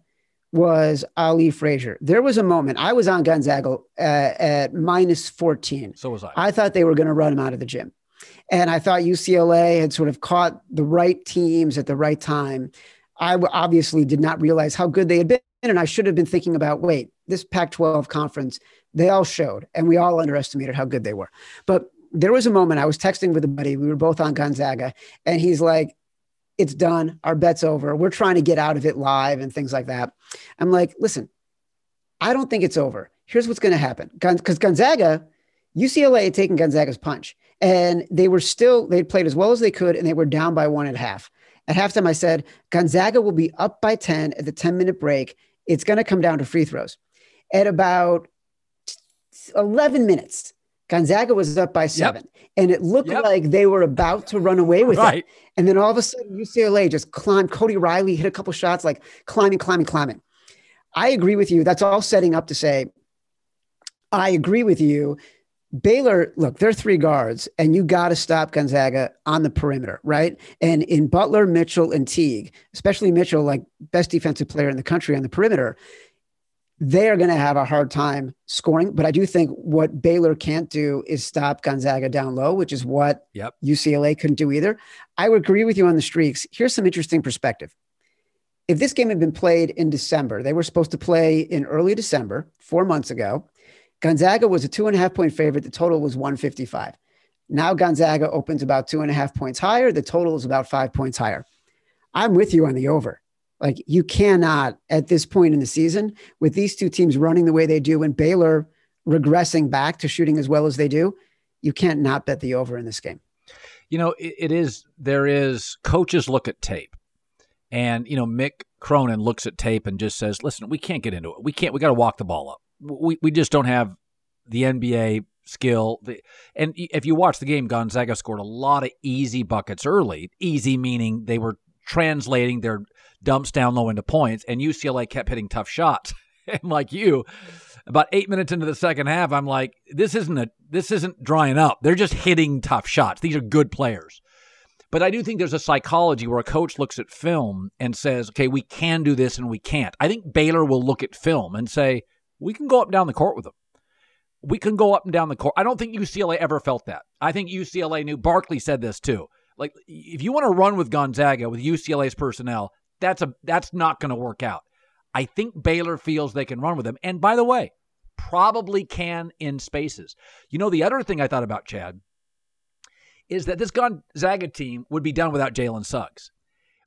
was Ali Frazier. There was a moment, I was on Gonzaga uh, at minus fourteen. So was I. I thought they were going to run him out of the gym. And I thought U C L A had sort of caught the right teams at the right time. I obviously did not realize how good they had been. And I should have been thinking about, wait, this Pac twelve conference, they all showed, and we all underestimated how good they were. But there was a moment I was texting with a buddy. We were both on Gonzaga, and he's like, it's done. Our bet's over. We're trying to get out of it live and things like that. I'm like, listen, I don't think it's over. Here's what's going to happen. Because Gonzaga, U C L A had taken Gonzaga's punch, and they were still, they'd played as well as they could, and they were down by one and a half. At halftime, I said, Gonzaga will be up by ten at the ten-minute break. It's going to come down to free throws. At about eleven minutes, Gonzaga was up by seven, yep. and it looked yep. like they were about to run away with right. it. And then all of a sudden, U C L A just climbed. Cody Riley hit a couple shots, like climbing, climbing, climbing. I agree with you. That's all setting up to say, I agree with you. Baylor, look, they're three guards, and you got to stop Gonzaga on the perimeter, right? And in Butler, Mitchell, and Teague, especially Mitchell, like best defensive player in the country on the perimeter, they are going to have a hard time scoring. But I do think what Baylor can't do is stop Gonzaga down low, which is what yep. U C L A couldn't do either. I would agree with you on the streaks. Here's some interesting perspective. If this game had been played in December, they were supposed to play in early December, four months ago. Gonzaga was a two and a half point favorite. The total was one fifty-five. Now Gonzaga opens about two and a half points higher. The total is about five points higher. I'm with you on the over. Like, you cannot at this point in the season, with these two teams running the way they do and Baylor regressing back to shooting as well as they do, you can't not bet the over in this game. You know, it, it is, there is, coaches look at tape, and, you know, Mick Cronin looks at tape and just says, listen, we can't get into it. We can't, we got to walk the ball up. We we just don't have the N B A skill. And if you watch the game, Gonzaga scored a lot of easy buckets early. Easy meaning they were translating their dumps down low into points, and U C L A kept hitting tough shots. And like you, about eight minutes into the second half, I'm like, this isn't a this isn't drying up. They're just hitting tough shots. These are good players. But I do think there's a psychology where a coach looks at film and says, okay, we can do this and we can't. I think Baylor will look at film and say, we can go up and down the court with them. We can go up and down the court. I don't think U C L A ever felt that. I think U C L A knew. Barkley said this too. Like, if you want to run with Gonzaga with U C L A's personnel, that's a that's not going to work out. I think Baylor feels they can run with them. And by the way, probably can in spaces. You know, the other thing I thought about, Chad, is that this Gonzaga team would be done without Jalen Suggs.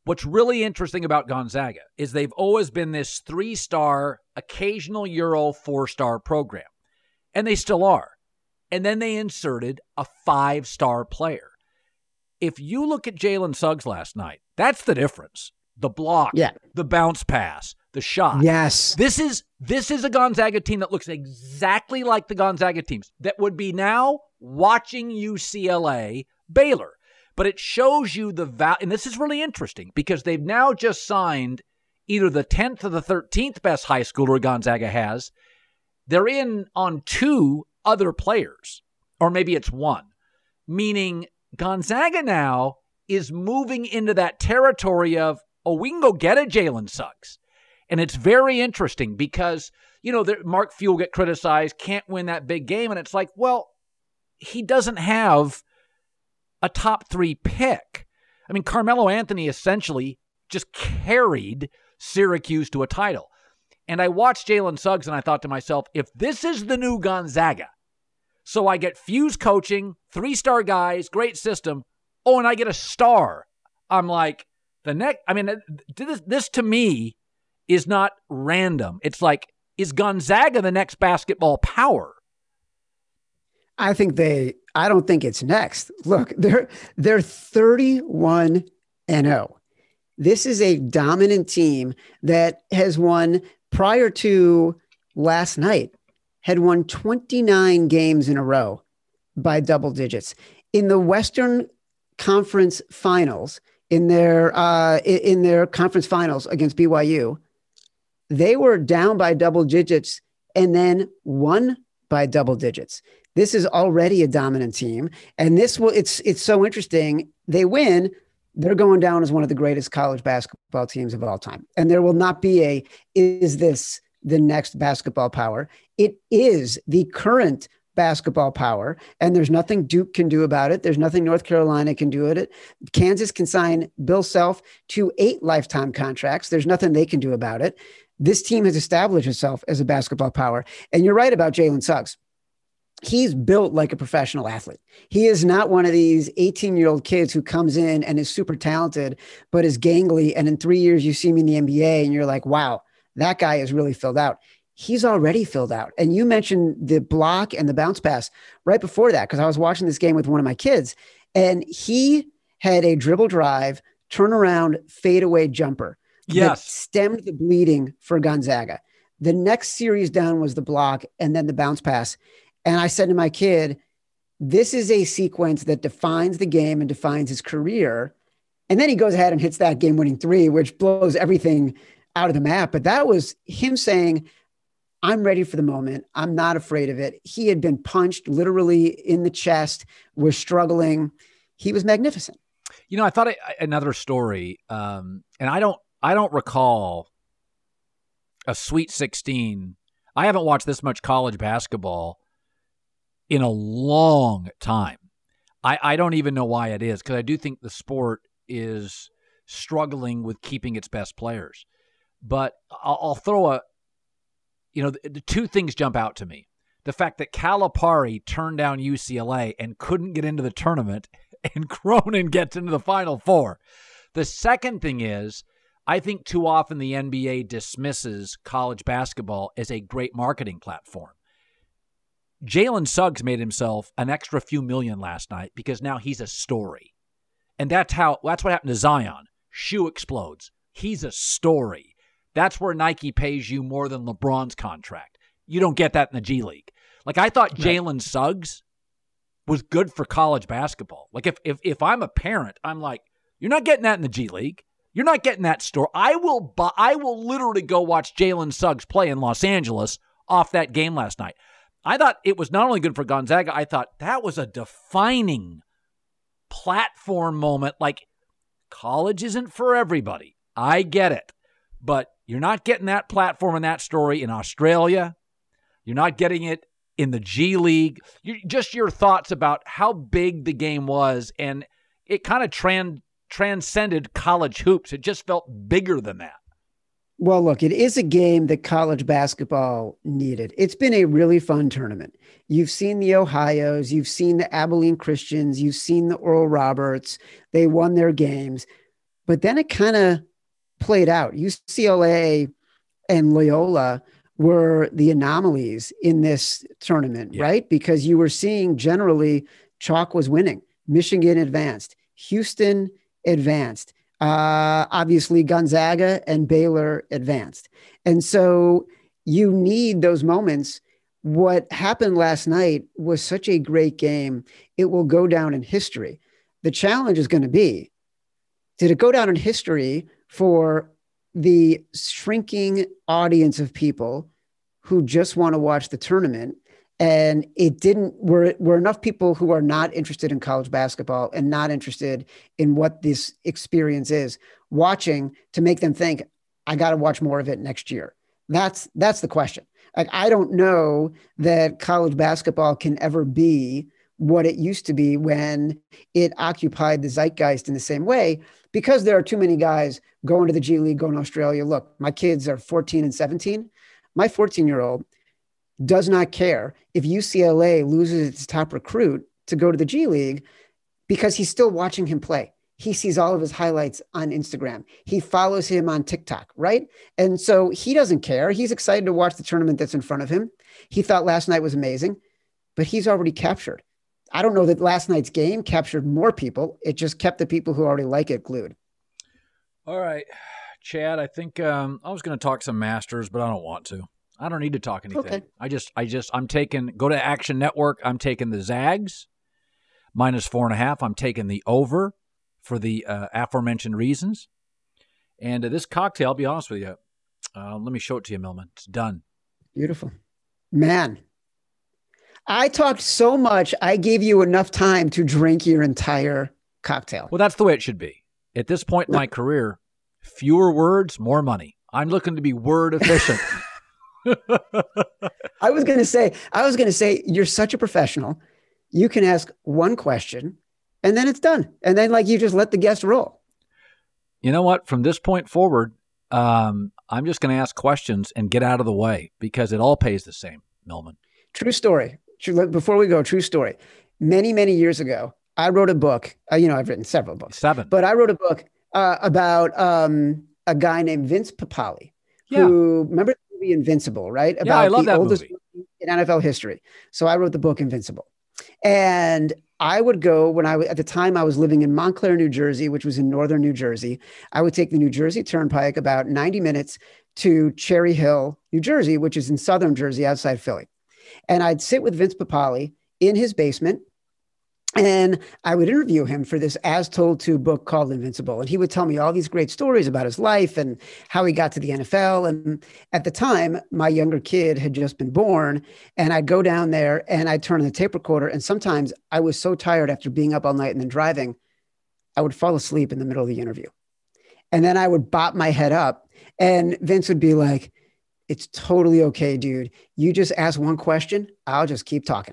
What's really interesting about Gonzaga is they've always been this three-star, occasional Euro four-star program, and they still are. And then they inserted a five-star player. If you look at Jalen Suggs last night, that's the difference. The block, yeah. the bounce pass, the shot. Yes. This is this is a Gonzaga team that looks exactly like the Gonzaga teams that would be now watching U C L A, Baylor. But it shows you the value, and this is really interesting because they've now just signed either the tenth or the thirteenth best high schooler Gonzaga has. They're in on two other players, or maybe it's one, meaning Gonzaga now is moving into that territory of, oh, we can go get a Jalen Suggs. And it's very interesting because, you know, Mark Few will get criticized, can't win that big game. And it's like, well, he doesn't have a top three pick. I mean, Carmelo Anthony essentially just carried Syracuse to a title. And I watched Jalen Suggs and I thought to myself, if this is the new Gonzaga, so I get Fuse coaching, three-star guys, great system, oh, and I get a star. I'm like, the next, I mean, this, this to me is not random. It's like, is Gonzaga the next basketball power? I think they, I don't think it's next. Look, they're, they're thirty-one and oh. This is a dominant team that has won prior to last night, had won twenty-nine games in a row by double digits. In the Western Conference Finals, in their uh, in their conference finals against B Y U, they were down by double digits and then won by double digits. This is already a dominant team, and this will it's it's so interesting. They win, they're going down as one of the greatest college basketball teams of all time. And there will not be a, is this the next basketball power? It is the current basketball power, and there's nothing Duke can do about it. There's nothing North Carolina can do at it. Kansas can sign Bill Self to eight lifetime contracts. There's nothing they can do about it. This team has established itself as a basketball power. And you're right about Jalen Suggs. He's built like a professional athlete. He is not one of these eighteen-year-old kids who comes in and is super talented, but is gangly. And in three years, you see him in the N B A and you're like, wow, that guy is really filled out. He's already filled out. And you mentioned the block and the bounce pass right before that, because I was watching this game with one of my kids, and he had a dribble drive, turnaround, fadeaway jumper yes. that stemmed the bleeding for Gonzaga. The next series down was the block and then the bounce pass. And I said to my kid, this is a sequence that defines the game and defines his career. And then he goes ahead and hits that game-winning three, which blows everything out of the map. But that was him saying, I'm ready for the moment. I'm not afraid of it. He had been punched literally in the chest, was struggling. He was magnificent. You know, I thought I, another story, um, and I don't, I don't recall a Sweet sixteen. I haven't watched this much college basketball in a long time. I, I don't even know why it is, because I do think the sport is struggling with keeping its best players. But I'll, I'll throw a, you know, the, the two things jump out to me. The fact that Calipari turned down U C L A and couldn't get into the tournament, and Cronin gets into the Final Four. The second thing is, I think too often the N B A dismisses college basketball as a great marketing platform. Jalen Suggs made himself an extra few million last night because now he's a story. And that's how that's what happened to Zion. Shoe explodes. He's a story. That's where Nike pays you more than LeBron's contract. You don't get that in the G League. Like, I thought Jalen Suggs was good for college basketball. Like, if, if if I'm a parent, I'm like, you're not getting that in the G League. You're not getting that store. I will buy, I will literally go watch Jalen Suggs play in Los Angeles off that game last night. I thought it was not only good for Gonzaga, I thought that was a defining platform moment. Like, college isn't for everybody. I get it. But you're not getting that platform and that story in Australia. You're not getting it in the G League. You, just your thoughts about how big the game was, and it kind of trans, transcended college hoops. It just felt bigger than that. Well, look, it is a game that college basketball needed. It's been a really fun tournament. You've seen the Ohios, you've seen the Abilene Christians, you've seen the Oral Roberts. They won their games. But then it kind of played out. U C L A and Loyola were the anomalies in this tournament, yeah. right? Because you were seeing generally chalk was winning. Michigan advanced. Houston advanced. Uh, obviously, Gonzaga and Baylor advanced. And so you need those moments. What happened last night was such a great game. It will go down in history. The challenge is going to be, did it go down in history for the shrinking audience of people who just want to watch the tournament? And it didn't, were, were enough people who are not interested in college basketball and not interested in what this experience is watching to make them think, I got to watch more of it next year. That's, that's the question. Like, I don't know that college basketball can ever be what it used to be when it occupied the zeitgeist in the same way, because there are too many guys going to the G League, going to Australia. Look, my kids are fourteen and seventeen. My fourteen year old does not care if U C L A loses its top recruit to go to the G League because he's still watching him play. He sees all of his highlights on Instagram. He follows him on TikTok, right? And so he doesn't care. He's excited to watch the tournament that's in front of him. He thought last night was amazing, but he's already captured. I don't know that last night's game captured more people. It just kept the people who already like it glued. All right, Chad, I think um, I was going to talk some Masters, but I don't want to. I don't need to talk anything. Okay. I just, I just, I'm taking, go to Action Network. I'm taking the Zags minus four and a half. I'm taking the over for the uh, aforementioned reasons. And uh, this cocktail, I'll be honest with you. Uh, let me show it to you, Millman. It's done. Beautiful. Man, I talked so much, I gave you enough time to drink your entire cocktail. Well, that's the way it should be. At this point in my career, fewer words, more money. I'm looking to be word efficient. I was going to say, I was going to say, you're such a professional. You can ask one question and then it's done. And then like you just let the guest roll. You know what? From this point forward, um, I'm just going to ask questions and get out of the way because it all pays the same, Millman. True story. True, before we go, true story. Many, many years ago, I wrote a book. Uh, you know, I've written several books. Seven. But I wrote a book uh, about um, a guy named Vince Papale, yeah. who, remember the movie Invincible, right? About yeah, I love the that oldest movie. movie in N F L history. So I wrote the book Invincible. And I would go when I, at the time I was living in Montclair, New Jersey, which was in northern New Jersey. I would take the New Jersey Turnpike about ninety minutes to Cherry Hill, New Jersey, which is in southern Jersey outside Philly. And I'd sit with Vince Papale in his basement and I would interview him for this As Told To book called Invincible. And he would tell me all these great stories about his life and how he got to the N F L. And at the time, my younger kid had just been born. And I'd go down there and I'd turn on the tape recorder. And sometimes I was so tired after being up all night and then driving, I would fall asleep in the middle of the interview. And then I would bop my head up and Vince would be like, it's totally okay, dude. You just ask one question. I'll just keep talking.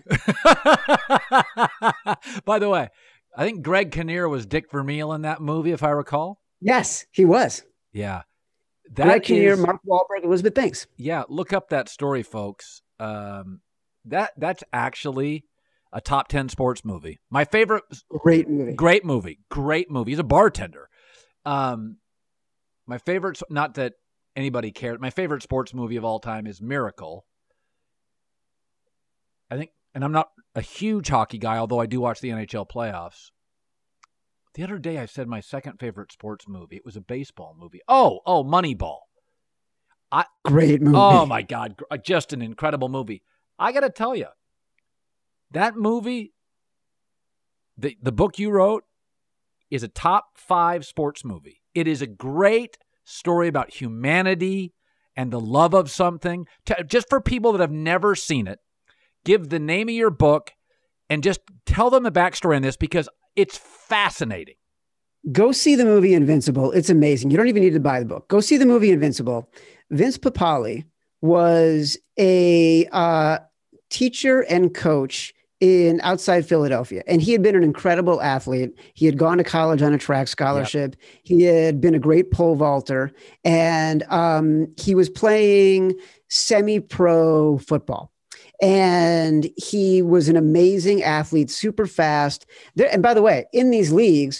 By the way, I think Greg Kinnear was Dick Vermeil in that movie, if I recall. Yes, he was. Yeah. That Greg Kinnear, is, Mark Wahlberg, Elizabeth Banks. Yeah, look up that story, folks. Um, that That's actually a top ten sports movie. My favorite. Great movie. Great movie. Great movie. He's a bartender. Um, my favorite, not that anybody cared. My favorite sports movie of all time is Miracle. I think, and I'm not a huge hockey guy, although I do watch the N H L playoffs. The other day I said my second favorite sports movie. It was a baseball movie. Oh, oh, Moneyball. I, Great movie. Oh my God. Just an incredible movie. I got to tell you, that movie, the, the book you wrote is a top five sports movie. It is a great story about humanity and the love of something. To, just for people that have never seen it, give the name of your book and just tell them the backstory on this because it's fascinating. Go see the movie Invincible. It's amazing. You don't even need to buy the book. Go see the movie Invincible. Vince Papale was a uh, teacher and coach in outside Philadelphia. And he had been an incredible athlete. He had gone to college on a track scholarship. Yep. He had been a great pole vaulter. And um, he was playing semi-pro football. And he was an amazing athlete, super fast. There, and by the way, in these leagues,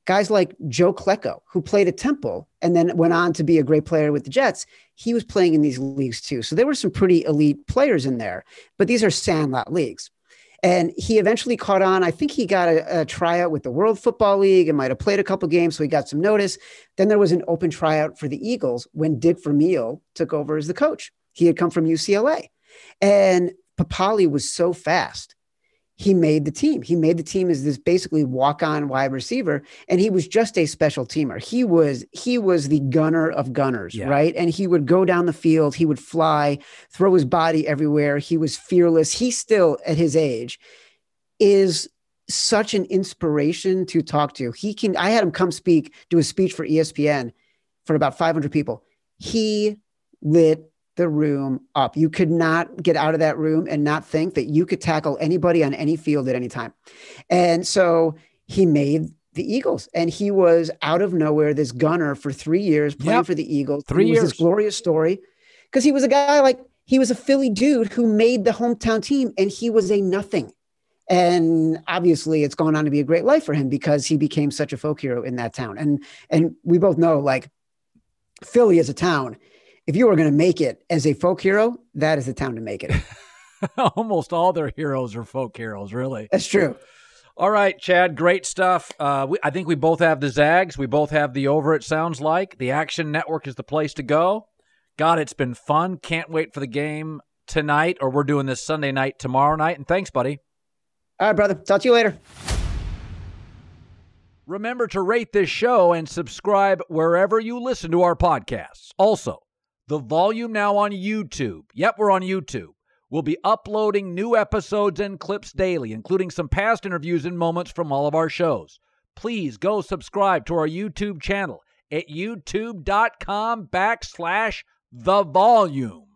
Guys like Joe Klecko, who played at Temple and then went on to be a great player with the Jets, he was playing in these leagues too. So there were some pretty elite players in there, but these are sandlot leagues. And he eventually caught on. I think he got a, a tryout with the World Football League and might have played a couple games, so he got some notice. Then there was an open tryout for the Eagles when Dick Vermeil took over as the coach. He had come from U C L A. And Papali was so fast. He made the team. He made the team as this basically walk-on wide receiver, and he was just a special teamer. He was he was the gunner of gunners, yeah. right? And he would go down the field. He would fly, throw his body everywhere. He was fearless. He still, at his age, is such an inspiration to talk to. He can. I had him come speak, do a speech for E S P N for about five hundred people. He lit the room up. You could not get out of that room and not think that you could tackle anybody on any field at any time. And so he made the Eagles, and he was out of nowhere, this gunner for three years playing yep. for the Eagles. Three it years. was this glorious story because he was a guy like, he was a Philly dude who made the hometown team, and he was a nothing. And obviously it's gone on to be a great life for him because he became such a folk hero in that town. And, and we both know, like, Philly as a town, if you were going to make it as a folk hero, that is the town to make it. Almost all their heroes are folk heroes, really. That's true. All right, Chad, great stuff. Uh, we, I think we both have the Zags. We both have the over, it sounds like. The Action Network is the place to go. God, it's been fun. Can't wait for the game tonight, or we're doing this Sunday night tomorrow night. And thanks, buddy. All right, brother. Talk to you later. Remember to rate this show and subscribe wherever you listen to our podcasts. Also, the Volume now on YouTube. Yep, we're on YouTube. We'll be uploading new episodes and clips daily, including some past interviews and moments from all of our shows. Please go subscribe to our YouTube channel at youtube.com backslash the volume.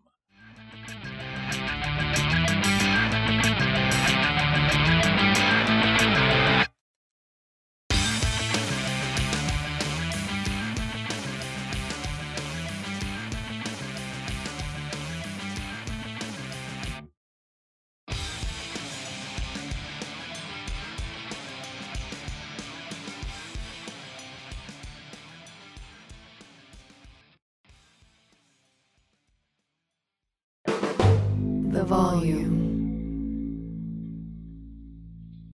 The volume.